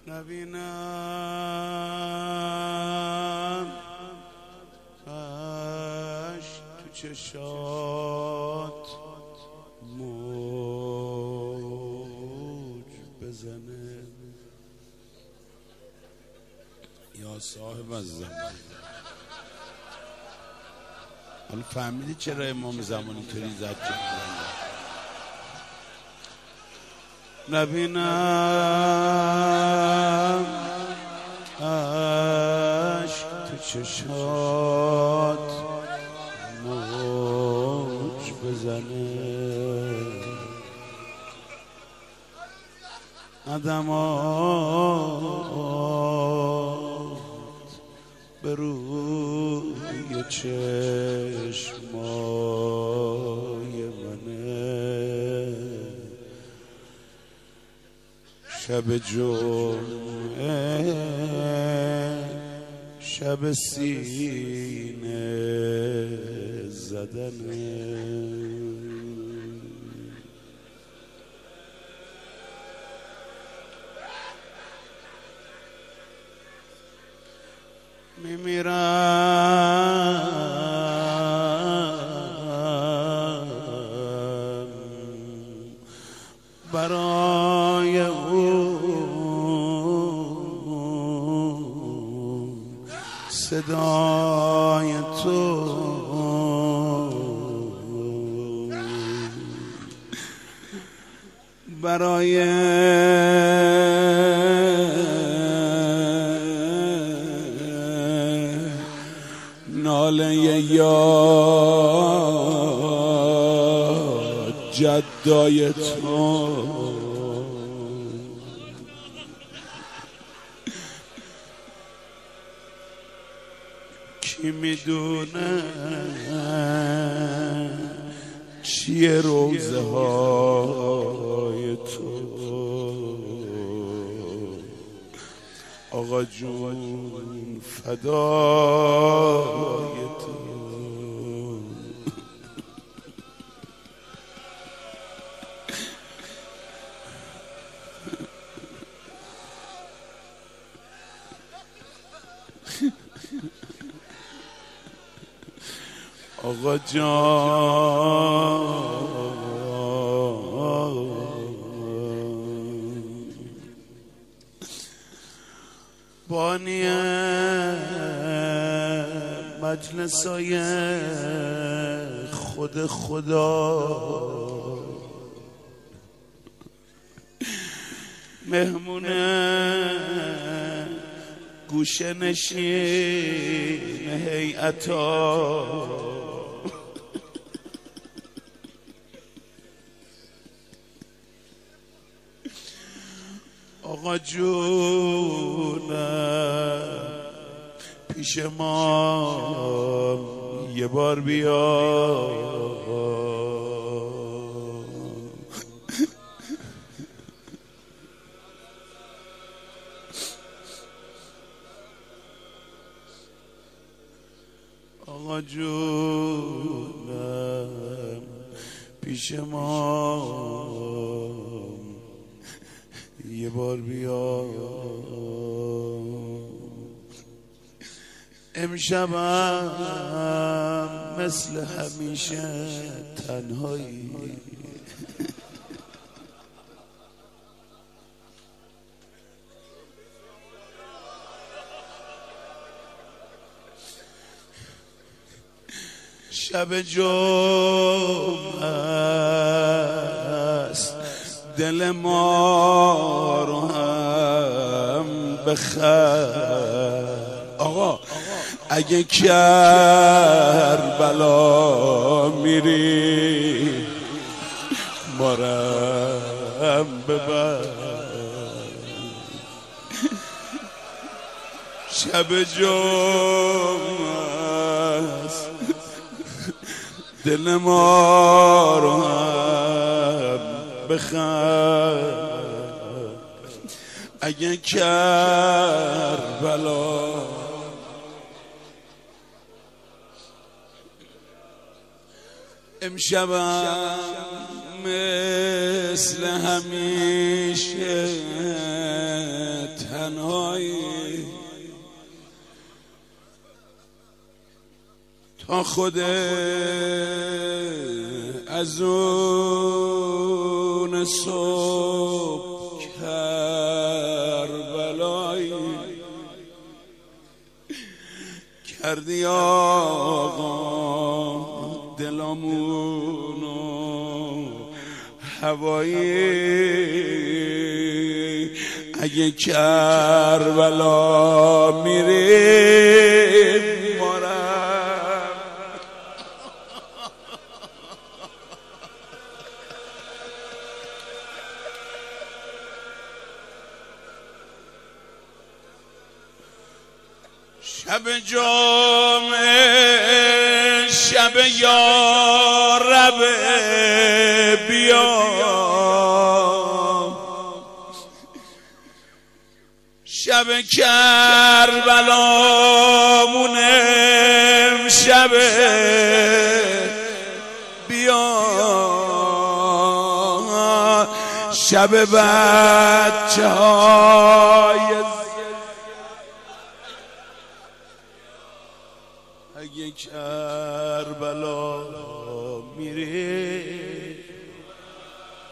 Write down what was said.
نبینم اشک تو چشات موج بزنه یا صاحب الزمان. حالا فهمیدی چرا امام زمان اینطوری زد جمعه؟ نبینم اشک تو چشات موج بزنه، ندمات به روی چشمای منه، شب جمعه شب سینه زدنه. میمیرم برای اون صدای تو، برای ناله یا جدای تو. کی میدونه چیه روزه های تو آقا جون، فدای تو. آقا جان بانی مجلسای خود خدا، مهمون گوشه نشین هیئتا، آقا جونم پیش ما یه بار بیا، آقا جونم پیش ما یه بار بیا. امشبم مثل همیشه تنهایی، شب جمعه است، دل ما رو هم بخر. آقا اگه کربلا میری مارم ببر. شب جمعه است، دل ما رو هم بخر. اگه کربلا امشبم مثل همیشه تنهایی تا خود از اون صبح کربلایی کردی آقا دلامونو هوایی اگه کربلا میریم مارم شب جمعه شب یارب بیا شب کربلامونم شب بیا شب بچه های اگه کربلا میری